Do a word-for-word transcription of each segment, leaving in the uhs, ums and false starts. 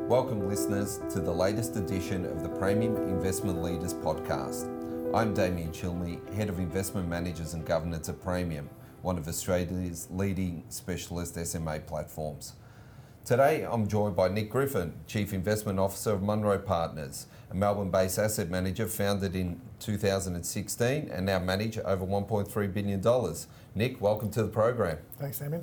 Welcome listeners to the latest edition of the Praemium Investment Leaders podcast. I'm Damien Chilney, Head of Investment Managers and Governance at Praemium, one of Australia's leading specialist S M A platforms. Today I'm joined by Nick Griffin, Chief Investment Officer of Munro Partners, a Melbourne-based asset manager founded in two thousand sixteen and now manage over one point three billion dollars. Nick, welcome to the program. Thanks, Damien.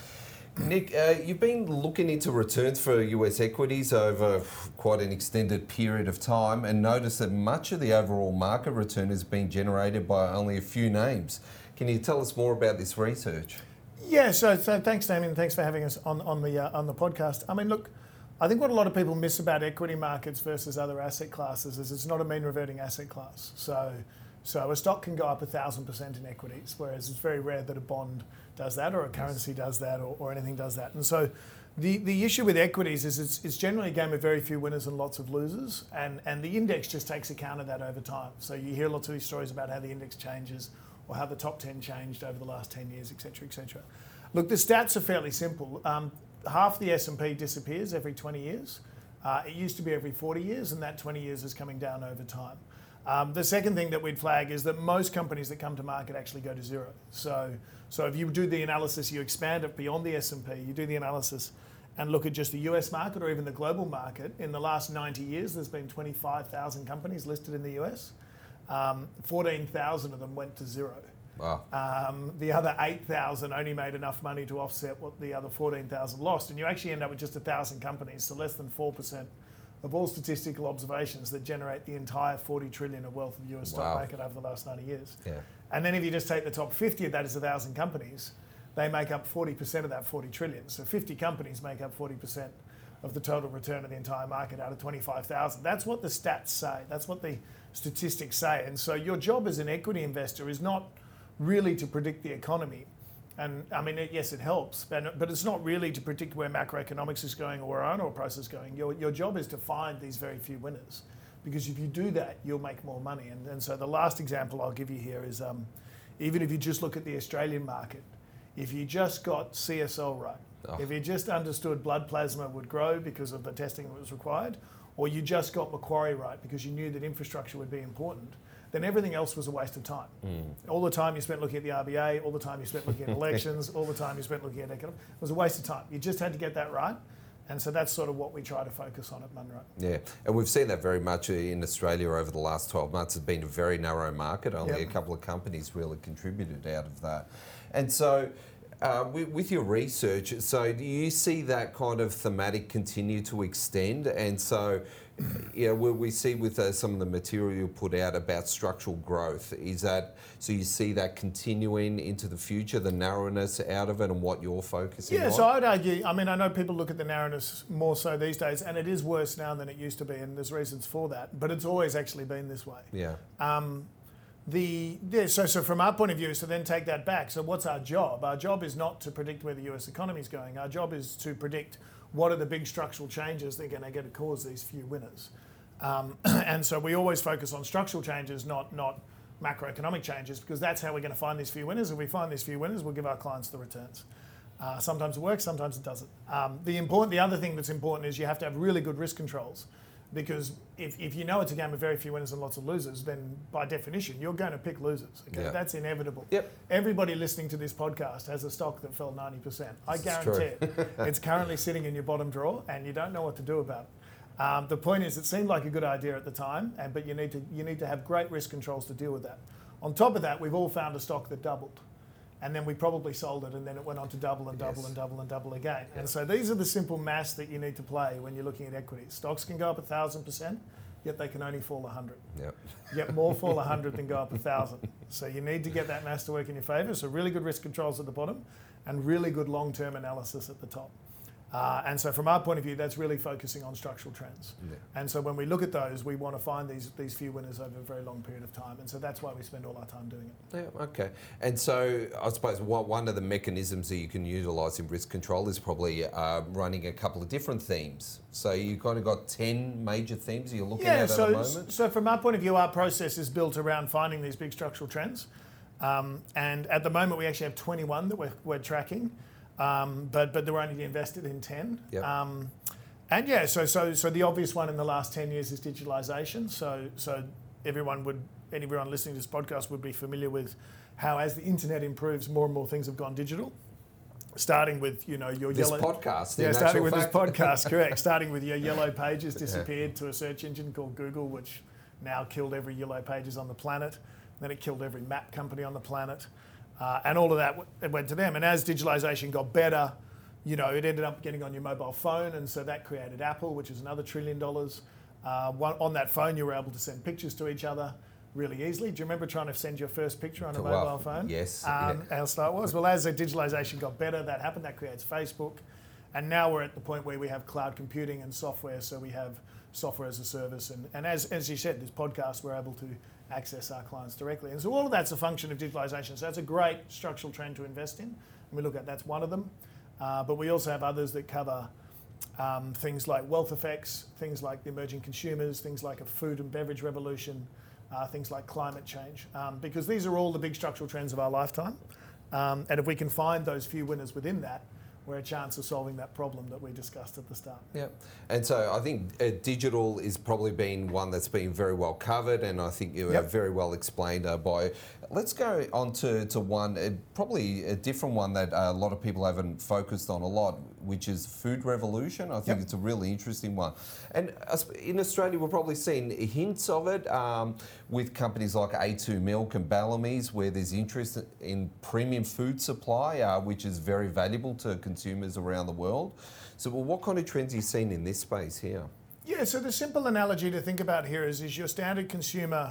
Nick, uh, you've been looking into returns for U S equities over quite an extended period of time and noticed that much of the overall market return has been generated by only a few names. Can you tell us more about this research? Yeah, so, so thanks, Damien. Thanks for having us on, on, the, uh, on the podcast. I mean, look, I think what a lot of people miss about equity markets versus other asset classes is it's not a mean reverting asset class. So, so a stock can go up one thousand percent in equities, whereas it's very rare that a bond does that or a currency does that or, or anything does that. And so the, the issue with equities is it's, it's generally a game of very few winners and lots of losers, and, and the index just takes account of that over time. So you hear lots of these stories about how the index changes or how the top ten changed over the last ten years, et cetera, et cetera. Look, the stats are fairly simple. Um, half the S and P disappears every twenty years. Uh, it used to be every forty years, and that twenty years is coming down over time. Um, the second thing that we'd flag is that most companies that come to market actually go to zero. So, so if you do the analysis, you expand it beyond the S and P, you do the analysis and look at just the U S market or even the global market. In the last ninety years, there's been twenty-five thousand companies listed in the U S. Um, fourteen thousand of them went to zero. Wow. Um, the other eight thousand only made enough money to offset what the other fourteen thousand lost. And you actually end up with just one thousand companies, so less than four percent of all statistical observations that generate the entire forty trillion of wealth of the U S stock Wow. market over the last ninety years. Yeah. And then if you just take the top fifty of that as one thousand companies, they make up forty percent of that forty trillion. So fifty companies make up forty percent of the total return of the entire market out of twenty-five thousand. That's what the stats say. That's what the statistics say. And so your job as an equity investor is not really to predict the economy. And I mean, it, yes, it helps, but, but it's not really to predict where macroeconomics is going or where iron ore price is going. Your, your job is to find these very few winners, because if you do that, you'll make more money. And, and so the last example I'll give you here is um, even if you just look at the Australian market, if you just got C S L right, Oh. if you just understood blood plasma would grow because of the testing that was required, or you just got Macquarie right because you knew that infrastructure would be important, then everything else was a waste of time. Mm. All the time you spent looking at the R B A, all the time you spent looking at elections, all the time you spent looking at economics, it was a waste of time. You just had to get that right. And so that's sort of what we try to focus on at Munro. Yeah, and we've seen that very much in Australia over the last twelve months. It's been a very narrow market. Only Yep. a couple of companies really contributed out of that. And so uh, with, with your research, so do you see that kind of thematic continue to extend? And so, you know, we, we see with uh, some of the material you put out about structural growth, is that, so you see that continuing into the future, the narrowness out of it and what you're focusing Yeah, on? so I'd argue, I mean, I know people look at the narrowness more so these days, and it is worse now than it used to be, and there's reasons for that, but it's always actually been this way. Yeah. Um, the yeah, so so from our point of view, so then take that back. So what's our job? Our job is not to predict where the U S economy is going. Our job is to predict what are the big structural changes that are going to, to cause these few winners. Um, and so we always focus on structural changes, not not macroeconomic changes, because that's how we're going to find these few winners. If we find these few winners, we'll give our clients the returns. Uh, sometimes it works, sometimes it doesn't. Um, the important, the other thing that's important is you have to have really good risk controls. Because if, if you know it's a game of very few winners and lots of losers, then by definition, you're going to pick losers. Okay? Yeah. That's inevitable. Yep. Everybody listening to this podcast has a stock that fell ninety percent. I This is guarantee it. It's currently sitting in your bottom drawer and you don't know what to do about it. Um, the point is, it seemed like a good idea at the time, and but you need to you need to have great risk controls to deal with that. On top of that, we've all found a stock that doubled. And then we probably sold it, and then it went on to double and double Yes. and double and double again. Yeah. And so these are the simple maths that you need to play when you're looking at equities. Stocks can go up a thousand percent, yet they can only fall a hundred. Yep. Yet more fall a hundred than go up a thousand. So you need to get that maths to work in your favour. So really good risk controls at the bottom, and really good long-term analysis at the top. Uh, and so from our point of view, that's really focusing on structural trends. Yeah. And so when we look at those, we want to find these these few winners over a very long period of time. And so that's why we spend all our time doing it. Yeah, okay. And so I suppose one one of the mechanisms that you can utilise in risk control is probably uh, running a couple of different themes. So you've kind of got ten major themes you're looking Yeah, at so, at the moment? so from our point of view, our process is built around finding these big structural trends. Um, and at the moment, we actually have twenty-one that we're, we're tracking. Um, but but they're only invested in ten. Yep. Um, And yeah, so so so the obvious one in the last ten years is digitalisation. So so everyone would, everyone listening to this podcast would be familiar with how as the internet improves, more and more things have gone digital. Starting with, you know, your this yellow... podcast. Yeah, starting with fact. this podcast, correct. Starting with your yellow pages disappeared yeah. to a search engine called Google, which now killed every yellow pages on the planet. Then it killed every map company on the planet. Uh, and all of that w- it went to them. And as digitalisation got better, you know, it ended up getting on your mobile phone. And so that created Apple, which is another trillion dollars. Uh, one, on that phone, you were able to send pictures to each other really easily. Do you remember trying to send your first picture on a mobile well, phone? Yes. Um, yeah. How slow it was. Well, as the digitalisation got better, that happened. That creates Facebook. And now we're at the point where we have cloud computing and software. So we have software as a service. And, and as, as you said, this podcast, we're able to access our clients directly. And so all of that's a function of digitalisation. So that's a great structural trend to invest in. And we look at that's one of them. Uh, but we also have others that cover um, things like wealth effects, things like the emerging consumers, things like a food and beverage revolution, Uh, things like climate change, um, because these are all the big structural trends of our lifetime. Um, and if we can find those few winners within that, we're a chance of solving that problem that we discussed at the start. Yeah, and so I think uh, digital is probably been one that's been very well covered, and I think you Yep. have very well explained uh, by. Let's go on to, to one, uh, probably a different one that uh, a lot of people haven't focused on a lot, which is food revolution. I think Yep. it's a really interesting one. And in Australia, we've probably seen hints of it um, with companies like A two Milk and Bellamy's, where there's interest in premium food supply, uh, which is very valuable to consumers around the world. So well, what kind of trends are you seeing in this space here? Yeah, so the simple analogy to think about here is, is your standard consumer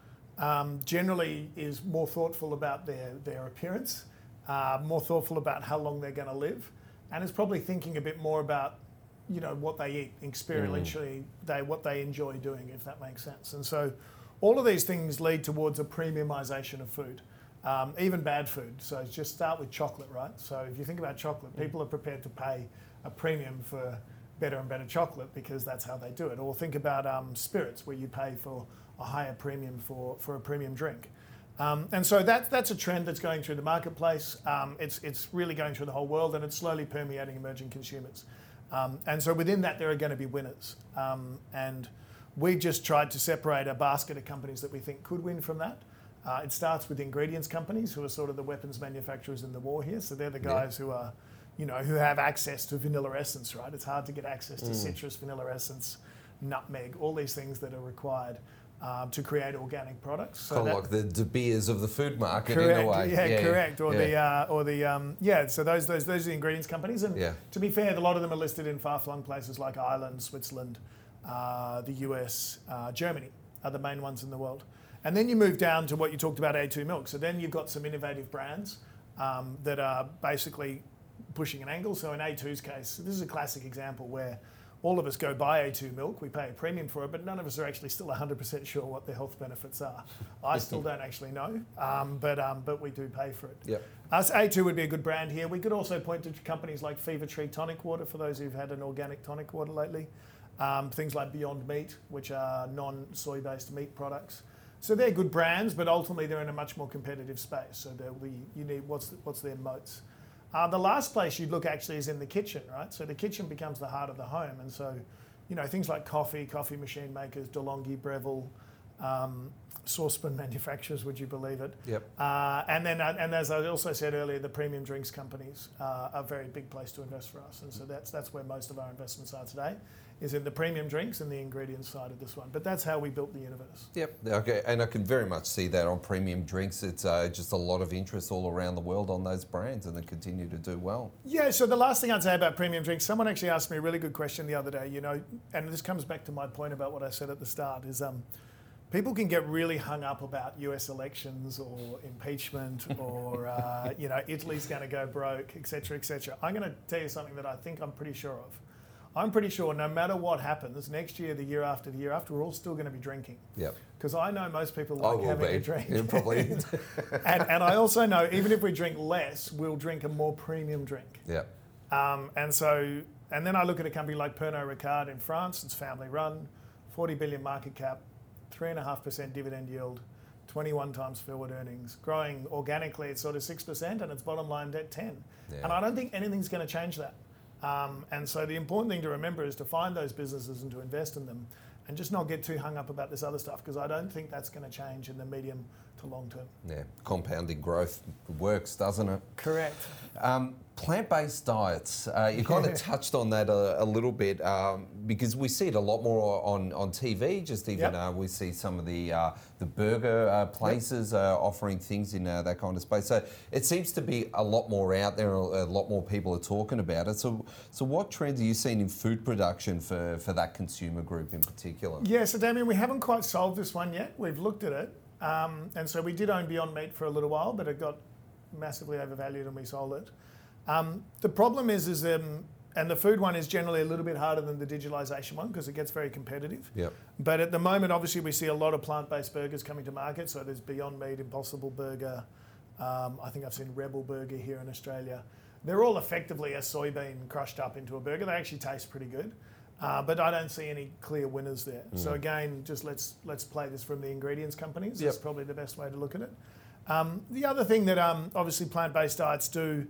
um, generally is more thoughtful about their, their appearance, uh, more thoughtful about how long they're going to live, and is probably thinking a bit more about, you know, what they eat, experientially, mm. they what they enjoy doing, if that makes sense. And so all of these things lead towards a premiumization of food, um, even bad food. So just start with chocolate, right? So if you think about chocolate, people are prepared to pay a premium for better and better chocolate because that's how they do it. Or think about um, spirits, where you pay for a higher premium for, for a premium drink. Um, and so that, that's a trend that's going through the marketplace. Um, it's, it's really going through the whole world, and it's slowly permeating emerging consumers. Um, and so within that, there are going to be winners. Um, and we just tried to separate a basket of companies that we think could win from that. Uh, it starts with ingredients companies, who are sort of the weapons manufacturers in the war here. So they're the guys yeah. who are, you know, who have access to vanilla essence, right? It's hard to get access to mm. citrus, vanilla essence, nutmeg, all these things that are required um, to create organic products. So kind of like the De Beers of the food market, correct, in a way. Yeah, yeah correct. Or yeah. the uh, or the um, yeah. So those those those are the ingredients companies, and yeah. to be fair, a lot of them are listed in far-flung places like Ireland, Switzerland, uh, the U S, uh, Germany are the main ones in the world. And then you move down to what you talked about, A two Milk. So then you've got some innovative brands um, that are basically pushing an angle. So in A two's case, this is a classic example where all of us go buy A two Milk, we pay a premium for it, but none of us are actually still one hundred percent sure what the health benefits are. I still don't actually know, um, but um, but we do pay for it. Yep. Us, A two would be a good brand here. We could also point to companies like Fever Tree Tonic Water, for those who've had an organic tonic water lately. Um, things like Beyond Meat, which are non-soy-based meat products. So they're good brands, but ultimately they're in a much more competitive space. So we, you need what's the, what's their moats. Uh, the last place you'd look actually is in the kitchen, right? So the kitchen becomes the heart of the home, and so you know things like coffee, coffee machine makers, DeLonghi, Breville, um, saucepan manufacturers. Would you believe it? Yep. Uh, and then, uh, and as I also said earlier, the premium drinks companies uh, are a very big place to invest for us, and so that's that's where most of our investments are today, is in the premium drinks and the ingredients side of this one. But that's how we built the universe. Yep. Okay. And I can very much see that on premium drinks. It's uh, just a lot of interest all around the world on those brands, and they continue to do well. Yeah. So the last thing I'd say about premium drinks, someone actually asked me a really good question the other day. You know, and this comes back to my point about what I said at the start. Is um, people can get really hung up about U S elections or impeachment or uh, you know Italy's going to go broke, et cetera, et cetera. I'm going to tell you something that I think I'm pretty sure of. I'm pretty sure no matter what happens next year, the year after, the year after, we're all still going to be drinking. Yep. Because I know most people like having be. a drink. Yeah, probably. and, and I also know even if we drink less, we'll drink a more premium drink. Yeah. Um, and so, and then I look at a company like Pernod Ricard in France. It's family run, forty billion market cap, three and a half percent dividend yield, twenty-one times forward earnings, growing organically at sort of six percent, and its bottom line at ten. Yeah. And I don't think anything's going to change that. Um, and so the important thing to remember is to find those businesses and to invest in them and just not get too hung up about this other stuff, because I don't think that's going to change in the medium to long term. Yeah, compounding growth works, doesn't it? Correct. Um, plant-based diets, uh, you kind of touched on that a, a little bit, um, because we see it a lot more on, on T V, just even Yep. uh, we see some of the uh, the burger uh, places uh, offering things in uh, that kind of space. So it seems to be a lot more out there, a lot more people are talking about it. So so what trends are you seeing in food production for, for that consumer group in particular? Yeah, so Damien, we haven't quite solved this one yet. We've looked at it. Um, and so we did own Beyond Meat for a little while, but it got massively overvalued and we sold it. Um, the problem is, is um, and the food one is generally a little bit harder than the digitalisation one because it gets very competitive. Yep. But at the moment, obviously, we see a lot of plant-based burgers coming to market. So there's Beyond Meat, Impossible Burger. Um, I think I've seen Rebel Burger here in Australia. They're all effectively a soybean crushed up into a burger. They actually taste pretty good. Uh, but I don't see any clear winners there. Mm. So again, just let's let's play this from the ingredients companies. Yep. That's probably the best way to look at it. Um, the other thing that um, obviously plant-based diets do,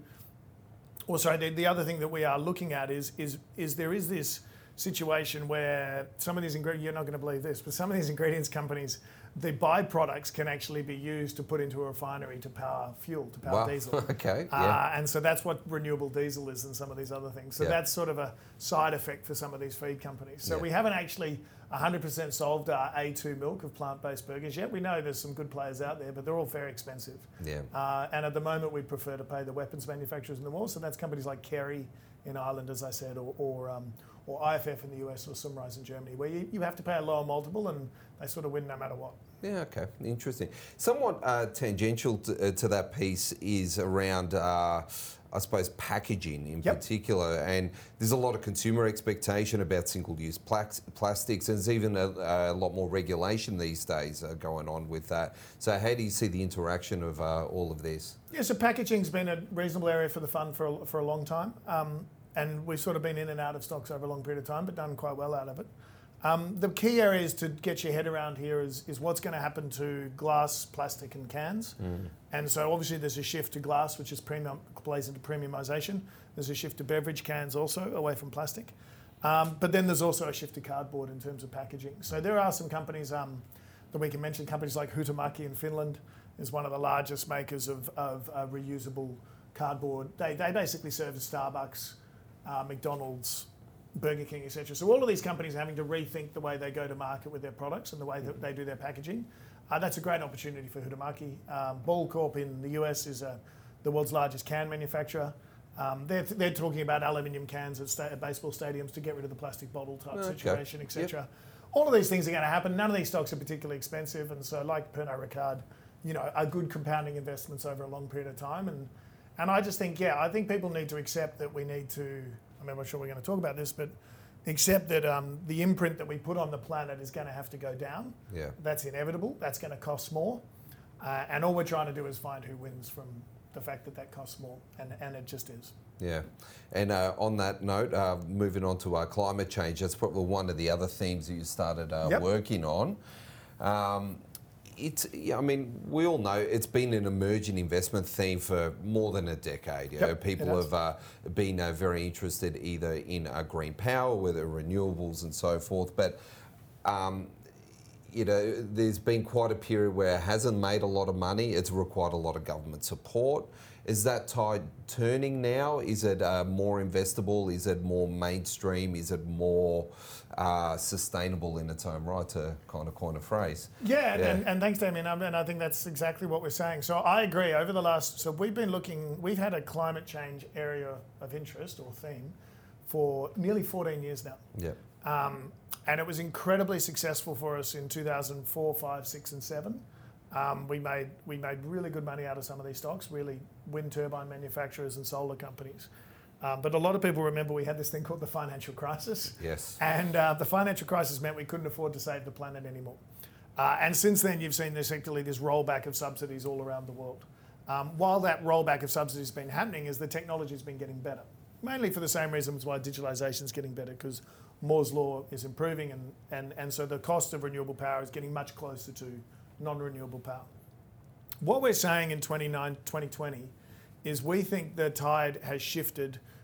or sorry, the, the other thing that we are looking at is is is there is this situation where some of these ingredients, you're not going to believe this, but some of these ingredients companies, the byproducts can actually be used to put into a refinery to power fuel, to power wow. diesel. Okay. Uh, yeah. And so that's what renewable diesel is and some of these other things. So yeah. that's sort of a side effect for some of these feed companies. So yeah. we haven't actually one hundred percent solved our A two milk of plant-based burgers yet. We know there's some good players out there, but they're all very expensive. Yeah. Uh, and at the moment, we prefer to pay the weapons manufacturers in the world. So that's companies like Kerry in Ireland, as I said, or or, um, or I F F in the U S or Sunrise in Germany, where you, you have to pay a lower multiple and they sort of win no matter what. Yeah, okay, interesting. Somewhat uh, tangential to, uh, to that piece is around, uh, I suppose, packaging in yep. particular. And there's a lot of consumer expectation about single-use pla- plastics, and there's even a, a lot more regulation these days uh, going on with that. So how do you see the interaction of uh, all of this? Yeah, so packaging's been a reasonable area for the fund for a, for a long time. Um, and we've sort of been in and out of stocks over a long period of time, but done quite well out of it. Um, the key areas to get your head around here is, is what's going to happen to glass, plastic and cans. Mm. And so obviously there's a shift to glass, which is premium, plays into premiumisation. There's a shift to beverage cans also, away from plastic. Um, but then there's also a shift to cardboard in terms of packaging. So there are some companies um, that we can mention. Companies like Huhtamaki in Finland is one of the largest makers of, of uh, reusable cardboard. They, they basically serve Starbucks, uh, McDonald's, Burger King, et cetera. So all of these companies are having to rethink the way they go to market with their products and the way that they do their packaging. Uh, that's a great opportunity for Huhtamaki. Um, Ball Corp in the U S is a, the world's largest can manufacturer. Um, they're, they're talking about aluminium cans at, sta- at baseball stadiums to get rid of the plastic bottle type okay. situation, et cetera. Yep. All of these things are going to happen. None of these stocks are particularly expensive, and so like Pernod Ricard, you know, are good compounding investments over a long period of time. And and I just think, yeah, I think people need to accept that we need to. I mean, I'm not sure we're going to talk about this, but accept that um, the imprint that we put on the planet is going to have to go down. Yeah. That's inevitable. That's going to cost more. Uh, and all we're trying to do is find who wins from the fact that that costs more. And, and it just is. Yeah. And uh, on that note, uh, moving on to uh, climate change, that's probably one of the other themes that you started uh, yep. working on. Um, It's, I mean, we all know it's been an emerging investment theme for more than a decade. You yep, know, people have uh, been uh, very interested either in uh, green power, whether renewables and so forth. But, um, you know, there's been quite a period where it hasn't made a lot of money. It's required a lot of government support. Is that tide turning now? Is it uh, more investable? Is it more mainstream? Is it more uh, sustainable in its own right, to kind of coin a phrase? Yeah, yeah. And, and thanks, Damien. And I think that's exactly what we're saying. So I agree. Over the last, so we've been looking, we've had a climate change area of interest or theme for nearly fourteen years now. Yeah. Um, and it was incredibly successful for us in two thousand four, five, six, and seven. Um, we made we made really good money out of some of these stocks, really wind turbine manufacturers and solar companies. Um, but a lot of people remember we had this thing called the financial crisis. Yes. And uh, the financial crisis meant we couldn't afford to save the planet anymore. Uh, and since then, you've seen this, actually this rollback of subsidies all around the world. Um, while that rollback of subsidies has been happening, is the technology has been getting better. Mainly for the same reasons why digitalisation is getting better, because Moore's law is improving, and, and, and so the cost of renewable power is getting much closer to non-renewable power. What we're saying in twenty twenty is we think the tide has shifted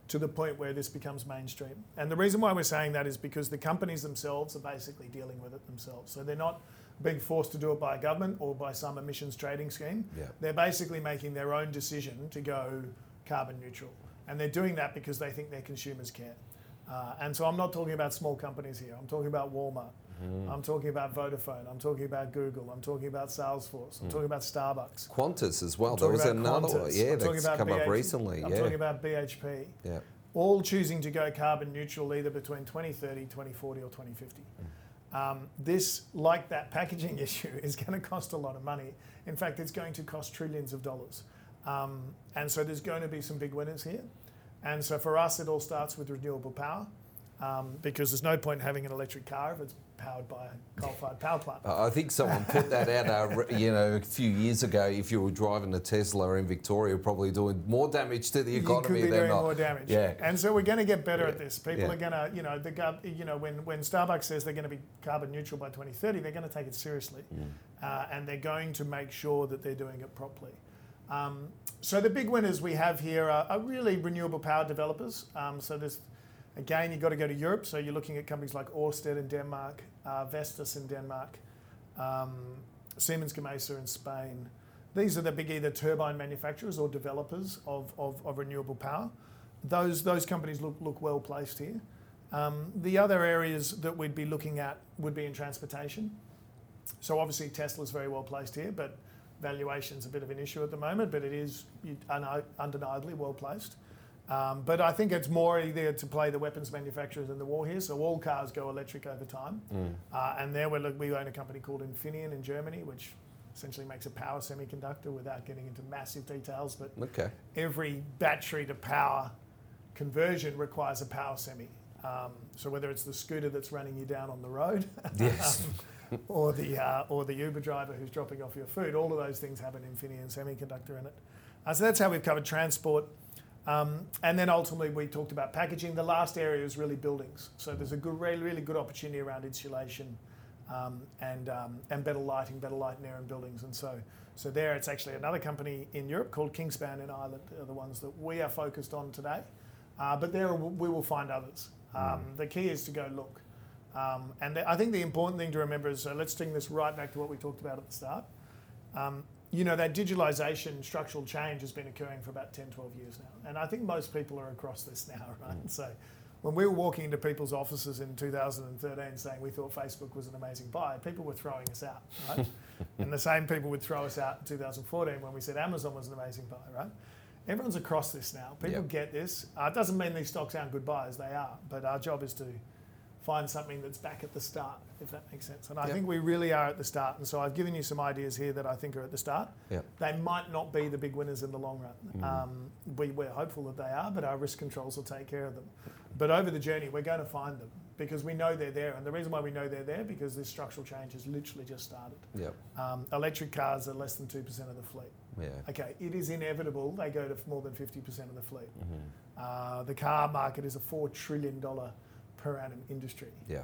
to the point where this becomes mainstream. And the reason why we're saying that is because the companies themselves are basically dealing with it themselves. So they're not being forced to do it by a government or by some emissions trading scheme. Yeah. They're basically making their own decision to go carbon neutral. And they're doing that because they think their consumers care. Uh, and so I'm not talking about small companies here. I'm talking about Walmart. Mm. I'm talking about Vodafone. I'm talking about Google. I'm talking about Salesforce. I'm mm. talking about Starbucks. Qantas as well. There was another Qantas. one. Yeah, that's come B H, up recently. I'm yeah. talking about B H P. Yeah. All choosing to go carbon neutral either between twenty thirty, twenty forty or twenty fifty. Mm. Um, this, like that packaging issue, is going to cost a lot of money. In fact, it's going to cost trillions of dollars. Um, and so there's going to be some big winners here. And so for us, it all starts with renewable power, um, because there's no point in having an electric car if it's powered by a coal-fired power plant. Uh, I think someone put that out, uh, you know, a few years ago. If you were driving a Tesla in Victoria, probably doing more damage to the economy you could be than doing not. more damage. Yeah. And so we're going to get better yeah. at this. People yeah. are going to, you know, the you know, when when Starbucks says they're going to be carbon neutral by twenty thirty, they're going to take it seriously, mm. uh, and they're going to make sure that they're doing it properly. Um, so the big winners we have here are, are really renewable power developers. Um, so there's, again, you've got to go to Europe. So you're looking at companies like Ørsted in Denmark, uh, Vestas in Denmark, um, Siemens Gamesa in Spain. These are the big either turbine manufacturers or developers of, of, of renewable power. Those, those companies look, look well placed here. Um, the other areas that we'd be looking at would be in transportation. So obviously Tesla's very well placed here, but valuation's a bit of an issue at the moment, but it is undeniably well placed. Um, but I think it's more either to play the weapons manufacturers in the war here. So all cars go electric over time. Mm. Uh, and there we're, we own a company called Infineon in Germany, which essentially makes a power semiconductor without getting into massive details. But okay. every battery to power conversion requires a power semi. Um, so whether it's the scooter that's running you down on the road, yes. um, or the uh, or the Uber driver who's dropping off your food, all of those things have an Infineon semiconductor in it. Uh, so that's how we've covered transport. Um, and then ultimately we talked about packaging. The last area is really buildings. So there's a good, really, really good opportunity around insulation um, and um, and better lighting, better light and air in buildings. And so so there it's actually another company in Europe called Kingspan in Ireland are the ones that we are focused on today. Uh, but there we will find others. Um, mm. The key is to go look. Um, and the, I think the important thing to remember is, so let's bring this right back to what we talked about at the start. Um, you know, that digitalisation, structural change has been occurring for about ten, twelve years now. And I think most people are across this now, right? Mm. So when we were walking into people's offices in two thousand thirteen saying we thought Facebook was an amazing buy, people were throwing us out, right? And the same people would throw us out in two thousand fourteen when we said Amazon was an amazing buy, right? Everyone's across this now. People yep. get this. Uh, it doesn't mean these stocks aren't good buys, they are. But our job is to find something that's back at the start, if that makes sense. And I yep. think we really are at the start. And so I've given you some ideas here that I think are at the start. Yep. They might not be the big winners in the long run. Mm. Um, we, we're hopeful that they are, but our risk controls will take care of them. But over the journey, we're going to find them because we know they're there. And the reason why we know they're there, because this structural change has literally just started. Yep. Um, electric cars are less than two percent of the fleet. Yeah. Okay, it is inevitable they go to more than fifty percent of the fleet. Mm-hmm. Uh, the car market is a four trillion dollars per annum industry. Yeah.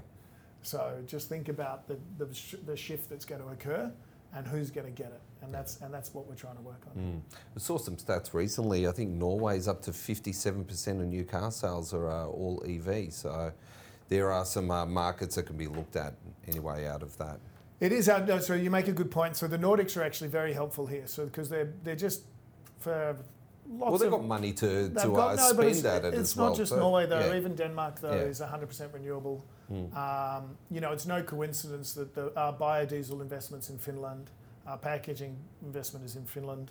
So just think about the, the, sh- the shift that's going to occur and who's going to get it. And that's and that's what we're trying to work on. Mm. I saw some stats recently. I think Norway's up to fifty-seven percent of new car sales are uh, all E V. So there are some uh, markets that can be looked at anyway out of that. It is out. No, so you make a good point. So the Nordics are actually very helpful here. So because they're they're just for lots well, they've of, got money to, to got, uh, no, spend it's, at it it's as well. well. It's not just so, Norway though. Yeah. Even Denmark though yeah. is one hundred percent renewable. Mm. Um, you know, it's no coincidence that the uh, biodiesel investments in Finland, our packaging investment is in Finland.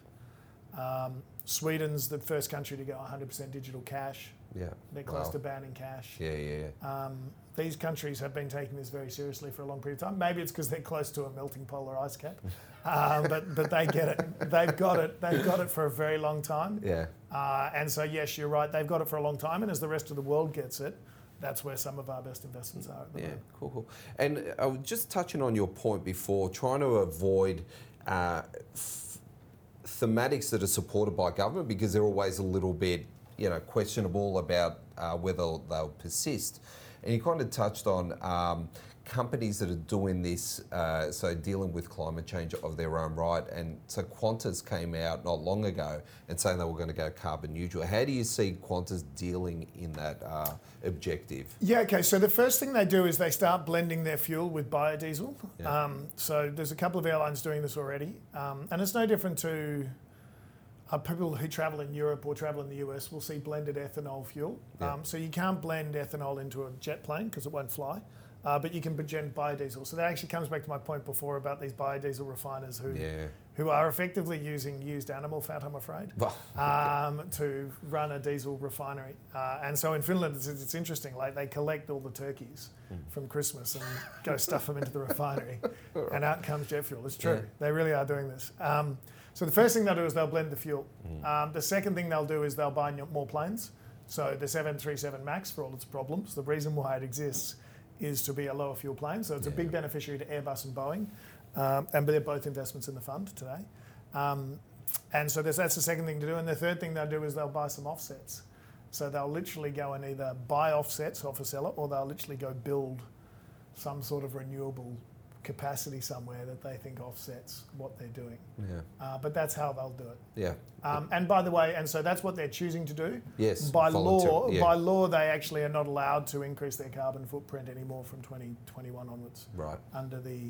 Um, Sweden's the first country to go one hundred percent digital cash. Yeah, they're close wow. to banning cash. Yeah, yeah, yeah. Um, these countries have been taking this very seriously for a long period of time. Maybe it's because they're close to a melting polar ice cap, uh, but but they get it. They've got it. They've got it for a very long time. Yeah. Uh, and so yes, you're right. They've got it for a long time, and as the rest of the world gets it, that's where some of our best investments are. At the yeah, moment. cool, cool. And I was just touching on your point before, trying to avoid uh, f- thematics that are supported by government because they're always a little bit, you know, questionable about uh, whether they'll persist. And you kind of touched on um, companies that are doing this, uh, so dealing with climate change of their own right. And so Qantas came out not long ago and saying they were going to go carbon neutral. How do you see Qantas dealing in that uh, objective? Yeah, okay, so the first thing they do is they start blending their fuel with biodiesel. Yeah. Um, so there's a couple of airlines doing this already. Um, and it's no different to uh, people who travel in Europe or travel in the U S will see blended ethanol fuel. Yeah. Um, so you can't blend ethanol into a jet plane because it won't fly. Uh, but you can blend biodiesel. So that actually comes back to my point before about these biodiesel refiners who Yeah. who are effectively using used animal fat, I'm afraid, Well, um, to run a diesel refinery. Uh, and so in Finland, it's, it's interesting. Like they collect all the turkeys Mm. from Christmas and go stuff them into the refinery, and out comes jet fuel. It's true. Yeah. They really are doing this. Um, so the first thing they'll do is they'll blend the fuel. Mm. Um, the second thing they'll do is they'll buy n- more planes. So the seven thirty-seven MAX, for all its problems, the reason why it exists is to be a lower fuel plane. So it's Yeah. a big beneficiary to Airbus and Boeing. Um, and they're both investments in the fund today. Um, and so there's, that's the second thing to do. And the third thing they'll do is they'll buy some offsets. So they'll literally go and either buy offsets off a seller, or they'll literally go build some sort of renewable capacity somewhere that they think offsets what they're doing. yeah. Uh, but that's how they'll do it. Yeah. Um, and by the way, and so that's what they're choosing to do. Yes. By volunteer- law, yeah. by law, they actually are not allowed to increase their carbon footprint anymore from twenty twenty-one onwards, Right. under the,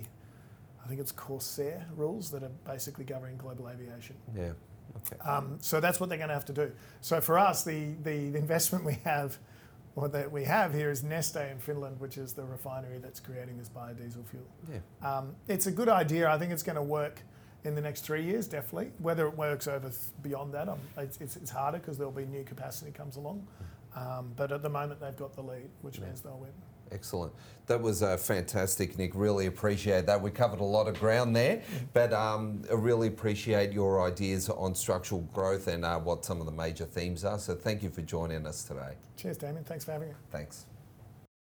I think it's Corsair rules that are basically governing global aviation. Yeah. Okay. Um, so that's what they're going to have to do. So for us, the the investment we have, or that we have here, is Neste in Finland, which is the refinery that's creating this biodiesel fuel. Yeah. Um, it's a good idea. I think it's going to work in the next three years, definitely. Whether it works over th- beyond that, um, it's, it's, it's harder because there'll be new capacity comes along. Um, but at the moment, they've got the lead, which Yeah. means they'll win. Excellent. That was uh, fantastic, Nick. Really appreciate that. We covered a lot of ground there, but um, I really appreciate your ideas on structural growth and uh, what some of the major themes are. So thank you for joining us today. Cheers, Damien. Thanks for having me. Thanks.